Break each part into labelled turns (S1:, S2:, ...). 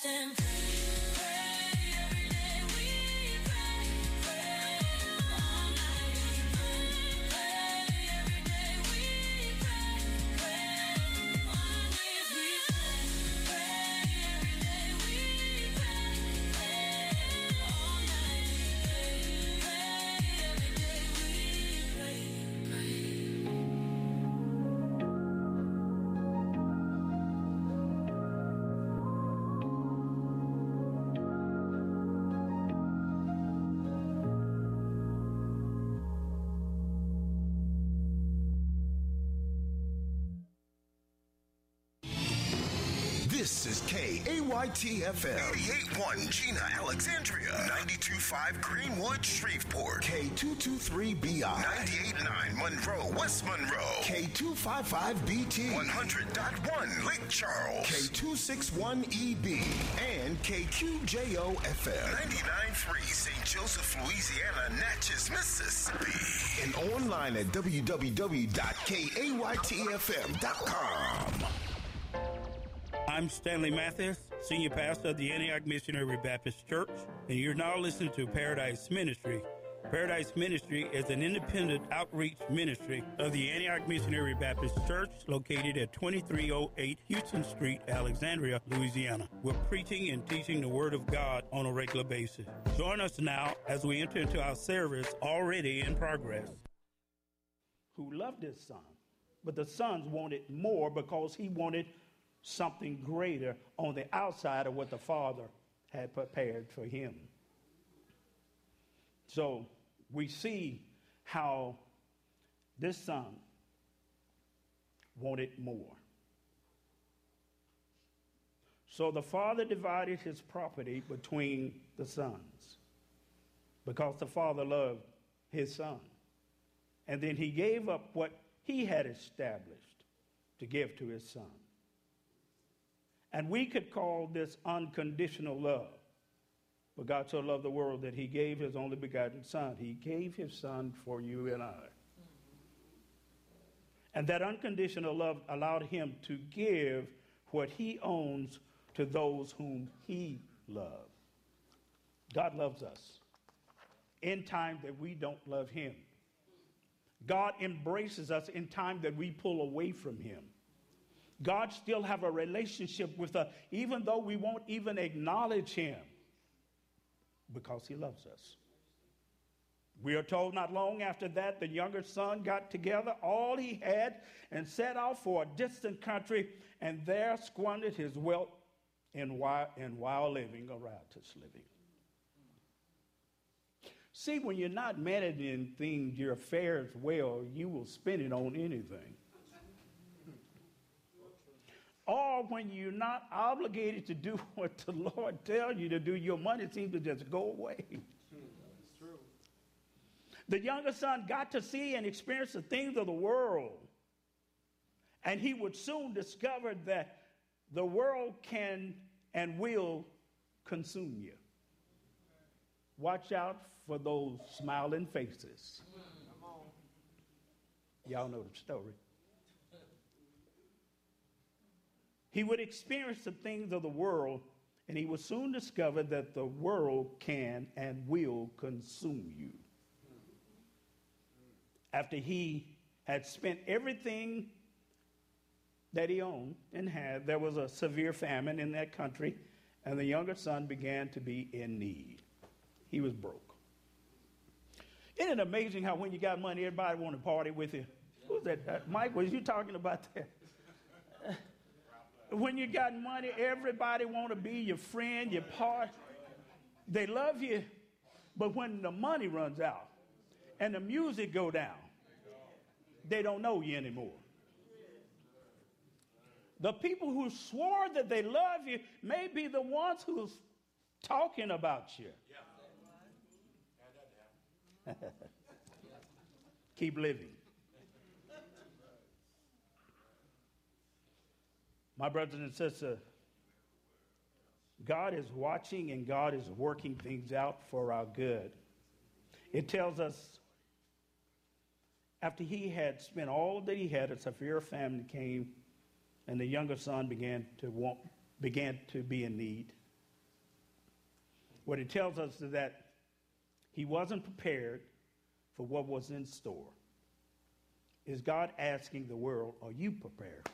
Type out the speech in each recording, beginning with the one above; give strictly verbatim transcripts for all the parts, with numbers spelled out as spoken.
S1: fast and pray, pray every day we pray, pray all night we pray, pray every day we pray, pray on our knees we pray, pray every day we pray, pray all night we pray, pray every day we pray, pray.
S2: This is K A Y T F M. eighty-eight point one Gina, Alexandria. ninety-two point five Greenwood, Shreveport. K two twenty-three B I. ninety-eight point nine Monroe, West Monroe. K two fifty-five B T. one hundred point one Lake Charles. K two sixty-one E B. And K Q J O F M. ninety-nine point three Saint Joseph, Louisiana, Natchez, Mississippi. And online at w w w dot k a y t f m dot com.
S3: I'm Stanley Mathis, Senior Pastor of the Antioch Missionary Baptist Church, and you're now listening to Paradise Ministry. Paradise Ministry is an independent outreach ministry of the Antioch Missionary Baptist Church located at twenty-three oh eight Houston Street, Alexandria, Louisiana. We're preaching and teaching the Word of God on a regular basis. Join us now as we enter into our service already in progress.
S4: Who loved his son, but the sons wanted more because he wanted something greater on the outside of what the Father had prepared for him. So we see how this son wanted more. So the father divided his property between the sons because the father loved his son. And then he gave up what he had established to give to his son. And we could call this unconditional love. But God so loved the world that he gave his only begotten son. He gave his son for you and I. And that unconditional love allowed him to give what he owns to those whom he loves. God loves us in time that we don't love him. God embraces us in time that we pull away from him. God still have a relationship with us, even though we won't even acknowledge him, because he loves us. We are told not long after that, the younger son got together all he had and set out for a distant country, and there squandered his wealth in wild, in wild living, or riotous living. See, when you're not managing things, your affairs well, you will spend it on anything. Or when you're not obligated to do what the Lord tells you to do, your money seems to just go away.
S5: That's true.
S4: The younger son got to see and experience the things of the world. And he would soon discover that the world can and will consume you. Watch out for those smiling faces.
S5: Come on.
S4: Y'all know the story. He would experience the things of the world, and he would soon discover that the world can and will consume you. After he had spent everything that he owned and had, there was a severe famine in that country, and the younger son began to be in need. He was broke. Isn't it amazing how when you got money, everybody want to party with you? Who's that? Uh, Mike, was you talking about that? When you got money, everybody want to be your friend, your part. They love you, but when the money runs out and the music go down, they don't know you anymore. The people who swore that they love you may be the ones who's talking about you. Keep living. My brothers and sisters, God is watching and God is working things out for our good. It tells us after he had spent all that he had, a severe famine came, and the younger son began to want, began to be in need. What it tells us is that he wasn't prepared for what was in store. Is God asking the world, are you prepared?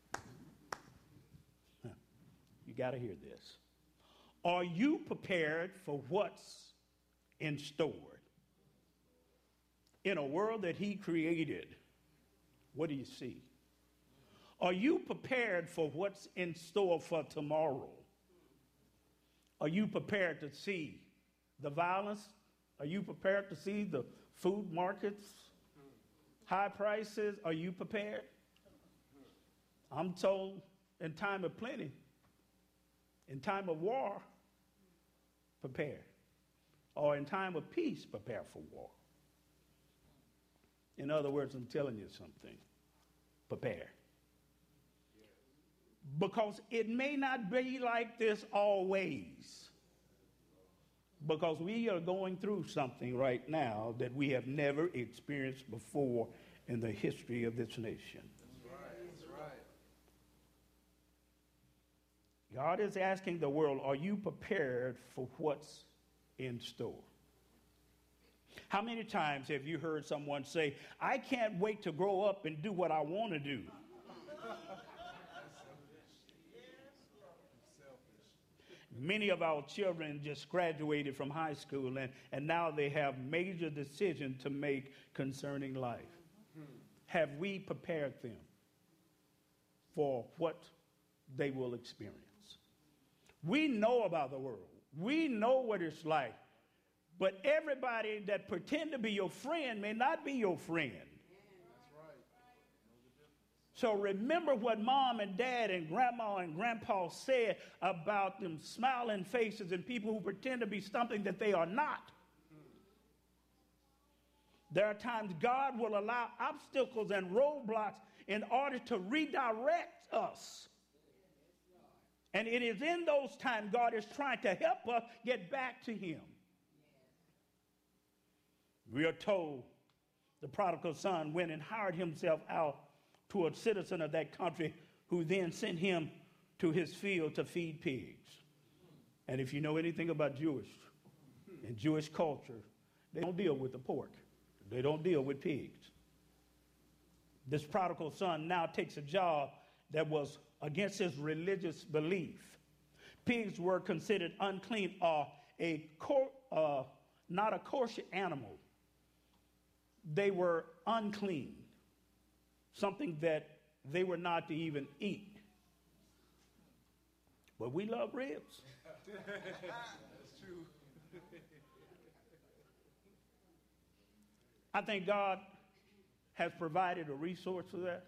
S4: Huh. You got to hear this. Are you prepared for what's in store? In a world that he created, what do you see? Are you prepared for what's in store for tomorrow? Are you prepared to see the violence? Are you prepared to see the food markets, high prices? Are you prepared? I'm told in time of plenty, in time of war, prepare. Or in time of peace, prepare for war. In other words, I'm telling you something. Prepare. Because it may not be like this always. Because we are going through something right now that we have never experienced before in the history of this nation.
S5: That's right. That's right.
S4: God is asking the world, are you prepared for what's in store? How many times have you heard someone say, I can't wait to grow up and do what I want to do? Many of our children just graduated from high school, and, and now they have major decisions to make concerning life. Hmm. Have we prepared them for what they will experience? We know about the world. We know what it's like. But everybody that pretend to be your friend may not be your friend. So remember what mom and dad and grandma and grandpa said about them smiling faces and people who pretend to be something that they are not. There are times God will allow obstacles and roadblocks in order to redirect us. And it is in those times God is trying to help us get back to him. We are told the prodigal son went and hired himself out to a citizen of that country who then sent him to his field to feed pigs. And if you know anything about Jewish and Jewish culture, they don't deal with the pork. They don't deal with pigs. This prodigal son now takes a job that was against his religious belief. Pigs were considered unclean or a cor- uh, not a kosher animal. They were unclean. Something that they were not to even eat. But we love ribs.
S5: That's true.
S4: I think God has provided a resource for that.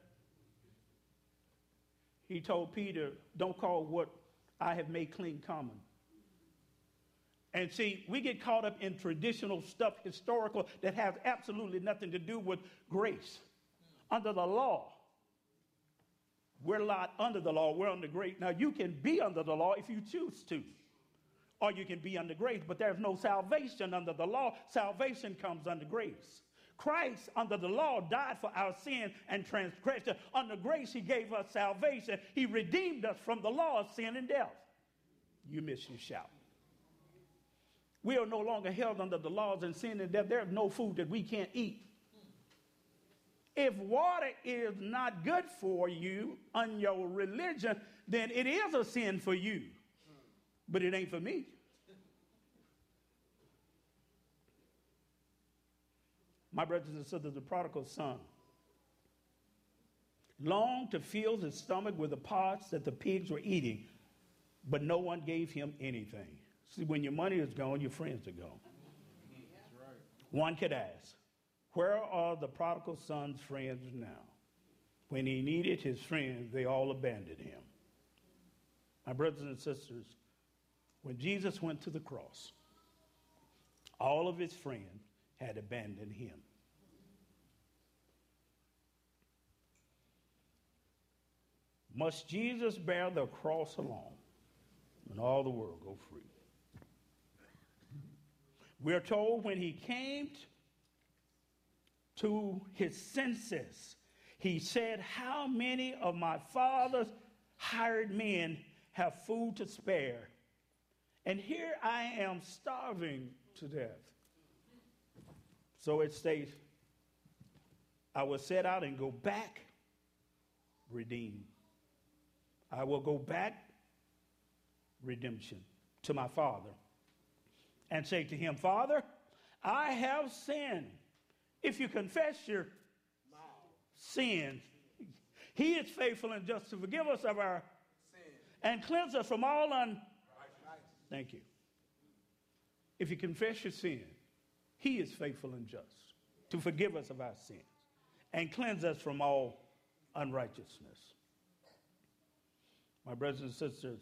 S4: He told Peter, don't call what I have made clean common. And see, we get caught up in traditional stuff, historical, that has absolutely nothing to do with grace. Under the law, we're not under the law, we're under grace. Now, you can be under the law if you choose to, or you can be under grace, but there's no salvation under the law. Salvation comes under grace. Christ, under the law, died for our sin and transgression. Under grace, he gave us salvation. He redeemed us from the law of sin and death. You miss your shout. We are no longer held under the laws and sin and death. There's no food that we can't eat. If water is not good for you on your religion, then it is a sin for you. But it ain't for me. My brothers and sisters, the prodigal son longed to fill his stomach with the pods that the pigs were eating, but no one gave him anything. See, when your money is gone, your friends are gone. That's right. One could ask, where are the prodigal son's friends now? When he needed his friends, they all abandoned him. My brothers and sisters, when Jesus went to the cross, all of his friends had abandoned him. Must Jesus bear the cross alone and all the world go free? We're told when he came to his senses, he said, how many of my father's hired men have food to spare, And here I am starving to death. So it states, I will set out and go back, redeem. I will go back, redemption, to my father and say to him, Father, I have sinned. If you confess your sins, he is faithful and just to forgive us of our sins and cleanse us from all un. Thank you. If you confess your sin, he is faithful and just to forgive us of our sins and cleanse us from all unrighteousness. My brothers and sisters,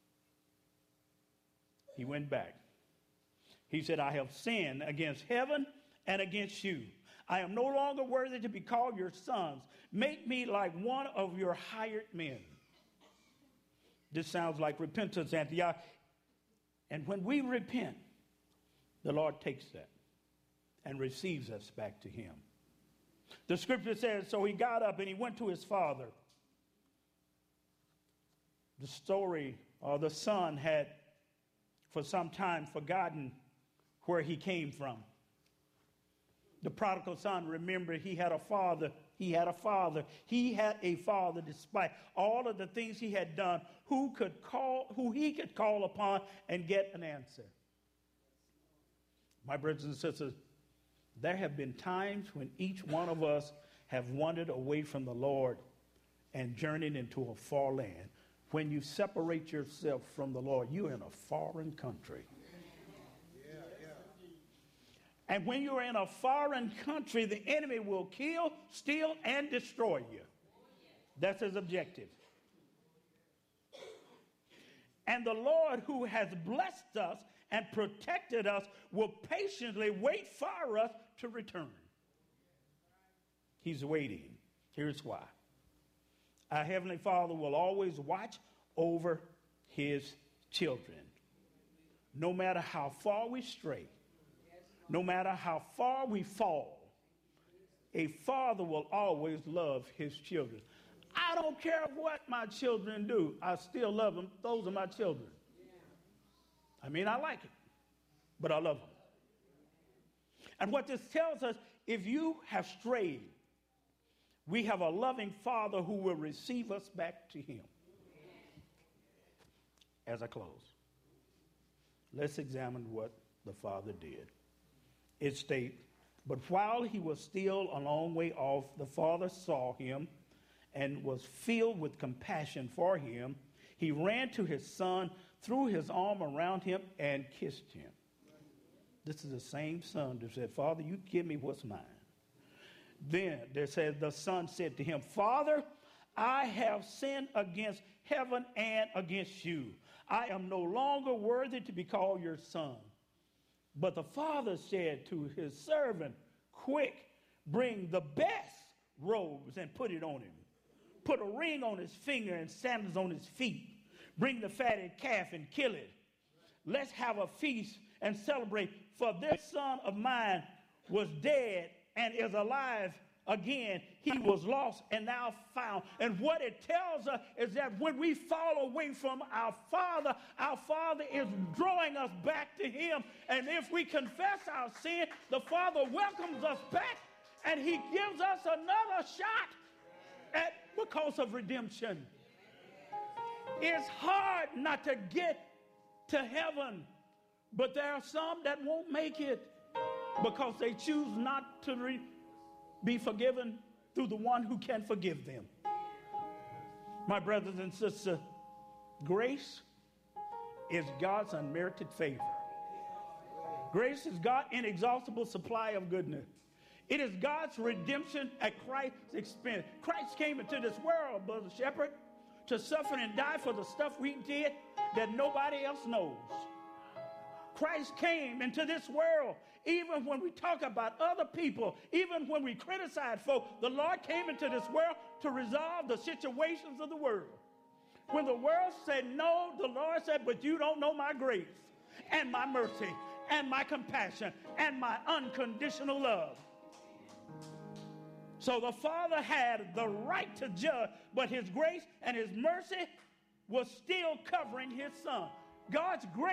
S4: he went back. He said, I have sinned against heaven and against you. I am no longer worthy to be called your sons. Make me like one of your hired men. This sounds like repentance, Antioch. And when we repent, the Lord takes that and receives us back to him. The scripture says, so he got up and he went to his father. The story, or the son had for some time forgotten where he came from. The prodigal son remembered he had a father. He had a father. He had a father despite all of the things he had done, who could call, who he could call upon and get an answer. My brothers and sisters, there have been times when each one of us have wandered away from the Lord and journeyed into a far land. When you separate yourself from the Lord, you're in a foreign country.
S5: Yeah, yeah.
S4: And when you're in a foreign country, the enemy will kill, steal, and destroy you. That's his objective. And the Lord, who has blessed us and protected us, will patiently wait for us to return. He's waiting. Here's why. Our Heavenly Father will always watch over his children. No matter how far we stray, no matter how far we fall, a father will always love his children. I don't care what my children do. I still love them. Those are my children. I mean, I like it, but I love them. And what this tells us, if you have strayed, we have a loving Father who will receive us back to him. As I close, let's examine what the Father did. It states, but while he was still a long way off, the Father saw him and was filled with compassion for him. He ran to his son, threw his arm around him, and kissed him. This is the same son that said, Father, you give me what's mine. Then there says, the son said to him, Father, I have sinned against heaven and against you. I am no longer worthy to be called your son. But the father said to his servant, quick, bring the best robes and put it on him. Put a ring on his finger and sandals on his feet. Bring the fatted calf and kill it. Let's have a feast and celebrate. For this son of mine was dead and is alive again. He was lost and now found. And what it tells us is that when we fall away from our Father, our Father is drawing us back to him. And if we confess our sin, the Father welcomes us back and he gives us another shot at because of redemption. It's hard not to get to heaven, but there are some that won't make it because they choose not to re- be forgiven through the one who can forgive them. My brothers and sisters, grace is God's unmerited favor. Grace is God's inexhaustible supply of goodness. It is God's redemption at Christ's expense. Christ came into this world, Brother Shepherd, to suffer and die for the stuff we did that nobody else knows. Christ came into this world. Even when we talk about other people, even when we criticize folk, the Lord came into this world to resolve the situations of the world. When the world said no, the Lord said, but you don't know my grace and my mercy and my compassion and my unconditional love. So the Father had the right to judge, but his grace and his mercy was still covering his son. God's grace